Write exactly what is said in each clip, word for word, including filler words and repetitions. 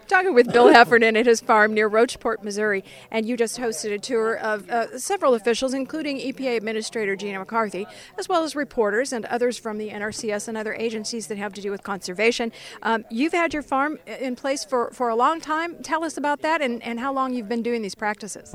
Talking with Bill Heffernan at his farm near Rocheport, Missouri, and you just hosted a tour of uh, several officials, including E P A Administrator Gina McCarthy, as well as reporters and others from the N R C S and other agencies that have to do with conservation. Um, you've had your farm in place for, for a long time. Tell us about that and, and how long you've been doing these practices.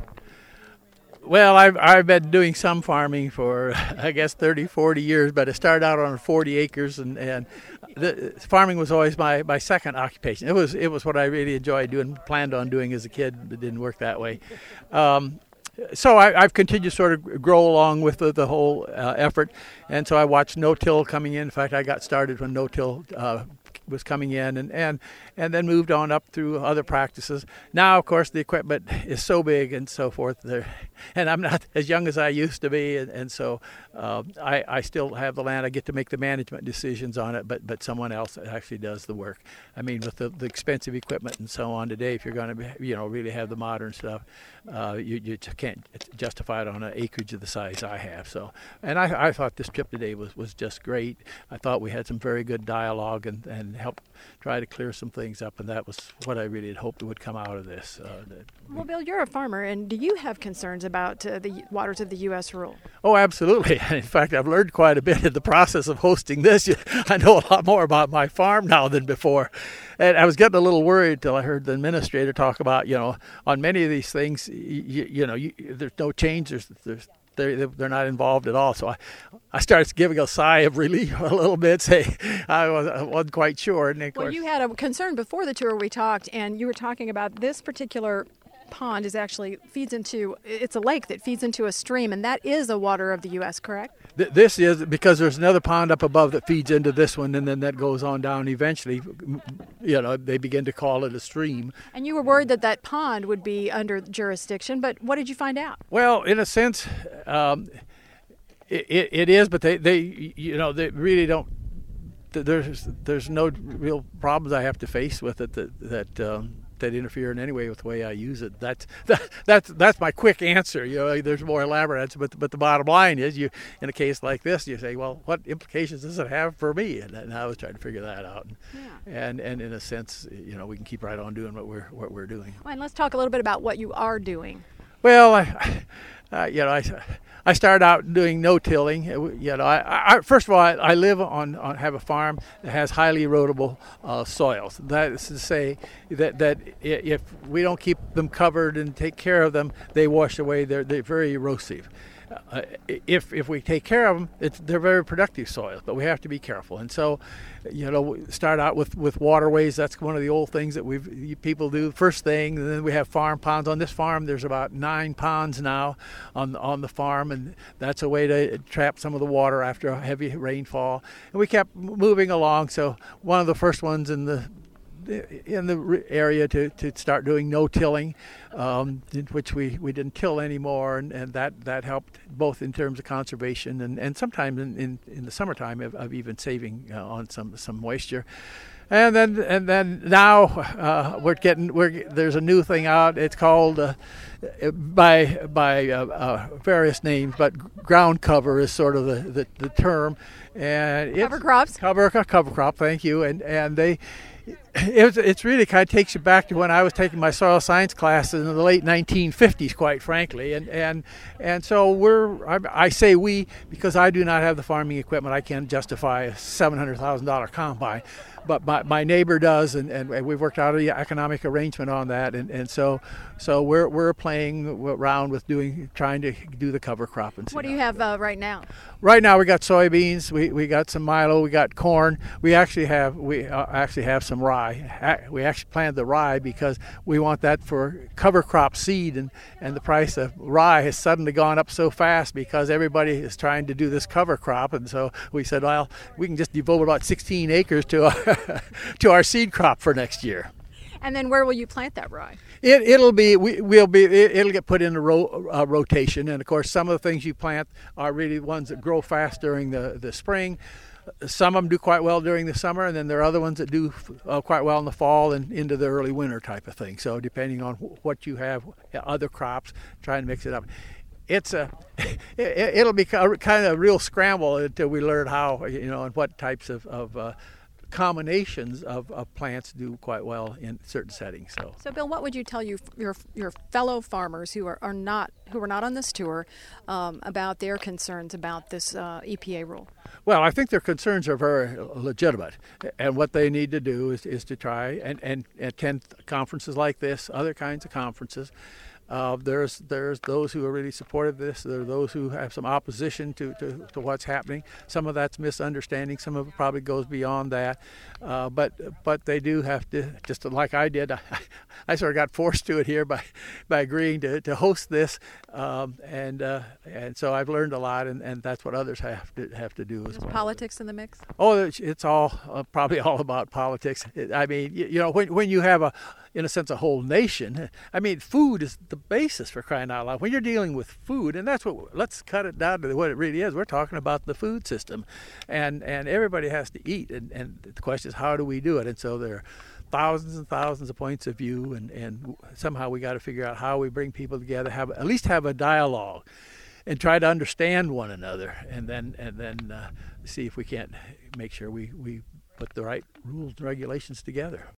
Well, I've, I've been doing some farming for, I guess, thirty, forty years, but it started out on forty acres, and, and the, farming was always my, my second occupation. It was it was what I really enjoyed doing, planned on doing as a kid. It didn't work that way. Um, so I, I've continued to sort of grow along with the, the whole uh, effort, and so I watched no-till coming in. In fact, I got started when no-till uh, was coming in, and, and and then moved on up through other practices. Now, of course, the equipment is so big and so forth, there, and I'm not as young as I used to be, and, and so uh, I, I still have the land. I get to make the management decisions on it, but but someone else actually does the work. I mean, with the, the expensive equipment and so on today, if you're going to you know really have the modern stuff, uh, you you can't justify it on an acreage of the size I have. So, and I, I thought this trip today was, was just great. I thought we had some very good dialogue and and helped try to clear some things up, and that was what I really had hoped would come out of this. Uh, well, Bill, you're a farmer, and do you have concerns about uh, the waters of the U S rule? Oh, absolutely. In fact, I've learned quite a bit in the process of hosting this. I know a lot more about my farm now than before. And I was getting a little worried until I heard the administrator talk about, you know, on many of these things, you, you know, you, there's no change. There's, there's They're, they're not involved at all. So I, I started giving a sigh of relief a little bit, say I, was, I wasn't quite sure. And of well, course, you had a concern before the tour we talked, and you were talking about this particular pond is actually feeds into, it's a lake that feeds into a stream, and that is a water of the U S, correct? Th- this is because there's another pond up above that feeds into this one, and then that goes on down. Eventually, you know, they begin to call it a stream. And you were worried that that pond would be under jurisdiction, but what did you find out? Well, in a sense, um, it, it, it is, but they, they, you know, they really don't. There's there's no real problems I have to face with it that that. Um, that interfere in any way with the way I use it. That's that, that's that's my quick answer. You know, there's more elaborate answer, but but the bottom line is, you in a case like this, you say, well, what implications does it have for me? And, and I was trying to figure that out. Yeah. And and in a sense, you know, we can keep right on doing what we're what we're doing. Well, and let's talk a little bit about what you are doing. Well, I, uh, you know, I, I started out doing no-tilling. You know, I, I first of all, I, I live on, on have a farm that has highly erodible uh, soils. That is to say that that if we don't keep them covered and take care of them, they wash away. They're they're very erosive. Uh, if if we take care of them, it's, they're very productive soils, but we have to be careful. And so, you know, we start out with, with waterways. That's one of the old things that we've people do first thing. And then we have farm ponds. On this farm, there's about nine ponds now on on the farm, and that's a way to trap some of the water after a heavy rainfall. And we kept moving along. So one of the first ones in the in the area to, to start doing no-tilling, um, which we, we didn't till anymore, and, and that, that helped both in terms of conservation and, and sometimes in, in, in the summertime of, of even saving uh, on some, some moisture. And then and then now uh, we're getting we're there's a new thing out. It's called uh, by by uh, uh, various names, but ground cover is sort of the, the, the term. And cover crops. Cover cover crop. Thank you. And and they. It's it's really kind of takes you back to when I was taking my soil science classes in the late nineteen fifties, quite frankly, and and and so we're I, I say we because I do not have the farming equipment. I can't justify a seven hundred thousand dollar combine, but my, my neighbor does, and, and we've worked out an economic arrangement on that, and, and so so we're we're playing around with doing trying to do the cover crop. And what do you have uh, right now? Right now we got soybeans, we we got some milo, we got corn. We actually have we uh, actually have some rye. We actually planted the rye because we want that for cover crop seed, and, and the price of rye has suddenly gone up so fast because everybody is trying to do this cover crop, and so we said, well, we can just devote about sixteen acres to our, to our seed crop for next year. And then where will you plant that rye? It, it'll be we, we'll be it, it'll get put in a ro, uh, rotation, and of course some of the things you plant are really ones that grow fast during the, the spring. Some of them do quite well during the summer, and then there are other ones that do uh, quite well in the fall and into the early winter type of thing. So depending on wh- what you have, other crops, trying to mix it up. It's a, it, it'll be kind of a real scramble until we learn how, you know, and what types of, of uh, combinations of, of plants do quite well in certain settings. So, so Bill, what would you tell you your your fellow farmers who are, are not who are not on this tour um, about their concerns about this uh, E P A rule? Well, I think their concerns are very legitimate, and what they need to do is, is to try and, and attend conferences like this, other kinds of conferences. Uh, there's there's those who are really supportive of this. There are those who have some opposition to, to, to what's happening. Some of that's misunderstanding. Some of it probably goes beyond that. Uh, but but they do have to, just like I did, I, I sort of got forced to it here by by agreeing to, to host this. Um, and uh, and so I've learned a lot, and, and that's what others have to have to do as There's well. politics in the mix? Oh, it's, it's all uh, probably all about politics. I mean, you, you know, when when you have a, in a sense, a whole nation. I mean, food is the basis, for crying out loud. When you're dealing with food, and that's what, let's cut it down to what it really is. We're talking about the food system, and and everybody has to eat, and, and the question is, how do we do it? And so there are thousands and thousands of points of view, and, and somehow we got to figure out how we bring people together, have at least have a dialogue, and try to understand one another, and then and then uh, see if we can't make sure we, we put the right rules and regulations together.